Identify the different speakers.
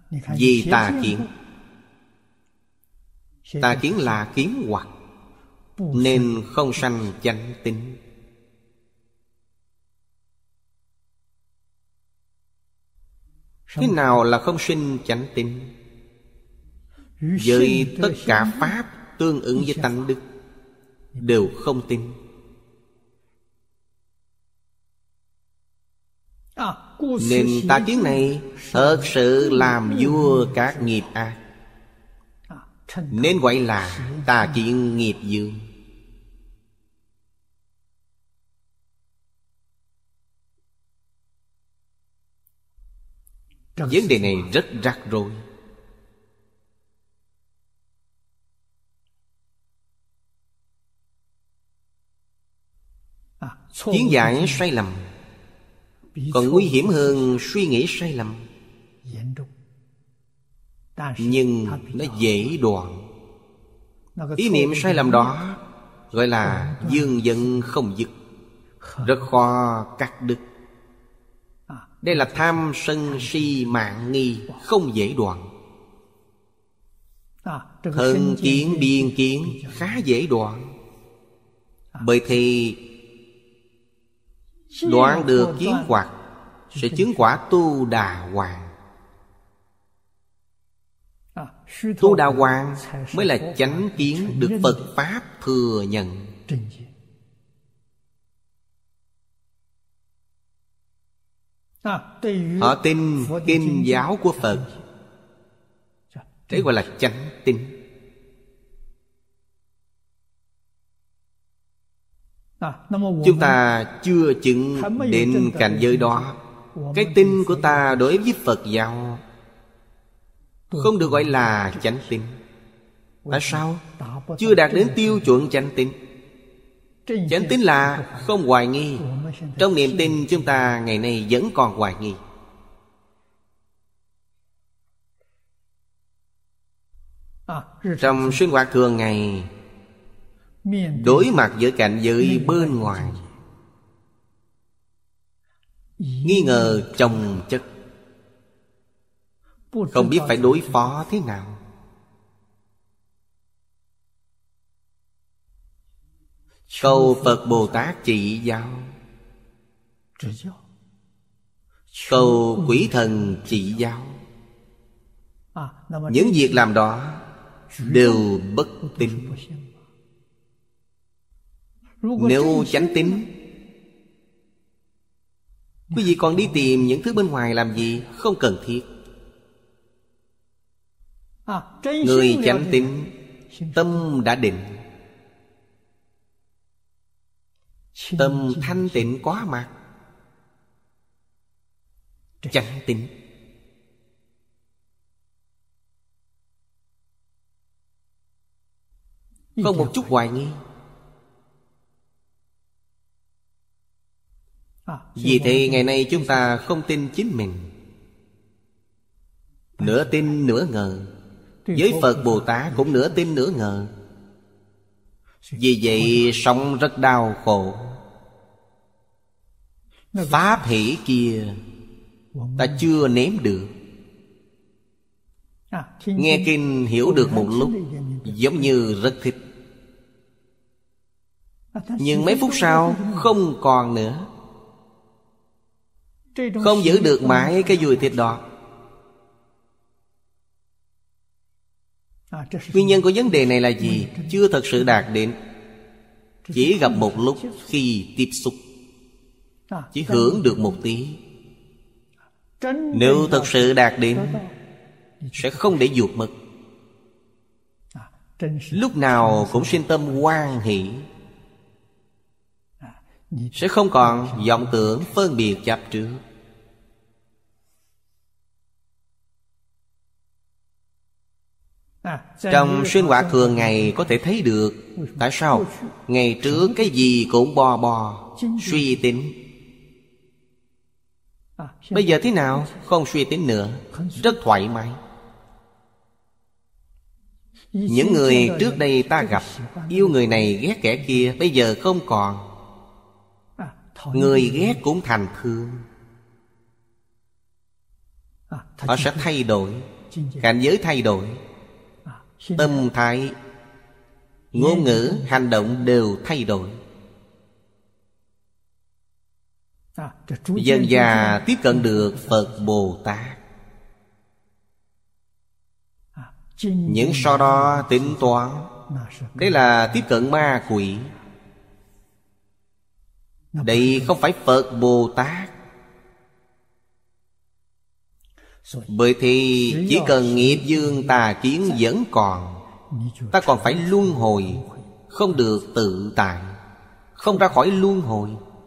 Speaker 1: Vì tà kiến. Tà kiến là kiến hoặc, nên không sanh chánh tín. Thế nào là không sinh chánh tín? Với tất cả pháp tương ứng với tánh đức đều không tin. Nên tà kiến này thật sự làm vua các nghiệp ác, nên gọi là tà kiến nghiệp dương. Vấn đề này rất rắc rối. Kiến giải sai lầm còn nguy hiểm hơn suy nghĩ sai lầm. Nhưng nó dễ đoạn. Ý niệm sai lầm đó gọi là dương giận không dứt, rất khó cắt đứt. Đây là tham sân si mạng nghi, không dễ đoạn. Thân kiến biên kiến khá dễ đoạn. Bởi thì đoạn được kiến hoặc sẽ chứng quả tu đà hoàng. Tu đà hoàng mới là chánh kiến được Phật Pháp thừa nhận. Họ tin kinh giáo của Phật, đấy gọi là chánh tín. Chúng ta chưa chứng đến cảnh giới đó. Cái tin của ta đối với Phật giáo không được gọi là chánh tín. Tại sao? Chưa đạt đến tiêu chuẩn chánh tín. Chánh tín là không hoài nghi. Trong niềm tin chúng ta ngày nay vẫn còn hoài nghi. Trong sinh hoạt thường ngày, đối mặt với cảnh giới bên ngoài, nghi ngờ chồng chất, không biết phải đối phó thế nào. Cầu Phật Bồ Tát chỉ giáo, cầu quỷ thần chỉ giáo. Những việc làm đó đều bất tín. Nếu chánh tín, quý vị còn đi tìm những thứ bên ngoài làm gì? Không cần thiết. Người chánh tín, tâm đã định, tâm thanh tịnh quá mặt, chánh tín. Không một chút hoài nghi. Vì thế ngày nay chúng ta không tin chính mình, nửa tin nửa ngờ. Với Phật Bồ Tát cũng nửa tin nửa ngờ. Vì vậy sống rất đau khổ. Pháp hỷ kia ta chưa nếm được. Nghe kinh hiểu được một lúc, giống như rất thích. Nhưng mấy phút sau không còn nữa. Không giữ được mãi cái vui thích đó. Nguyên nhân của vấn đề này là gì? Chưa thật sự đạt đến. Chỉ gặp một lúc khi tiếp xúc, chỉ hưởng được một tí. Nếu thật sự đạt đến, sẽ không để vụt mất. Lúc nào cũng sinh tâm hoan hỷ, sẽ không còn vọng tưởng phân biệt chấp trước. Trong sinh hoạt thường ngày có thể thấy được. Tại sao? Ngày trước cái gì cũng bo bo, suy tính. Bây giờ thế nào? Không suy tính nữa, rất thoải mái. Những người trước đây ta gặp, yêu người này ghét kẻ kia, bây giờ không còn. Người ghét cũng thành thương. Họ sẽ thay đổi. cảnh giới thay đổi, tâm thái, ngôn ngữ, hành động đều thay đổi. Dần dà tiếp cận được Phật Bồ Tát. Những sau đó tính toán, đây là tiếp cận ma quỷ. Đây không phải Phật Bồ Tát. Bởi thì chỉ cần nghiệp dương tà kiến vẫn còn, ta còn phải luân hồi, không được tự tại, không ra khỏi luân hồi.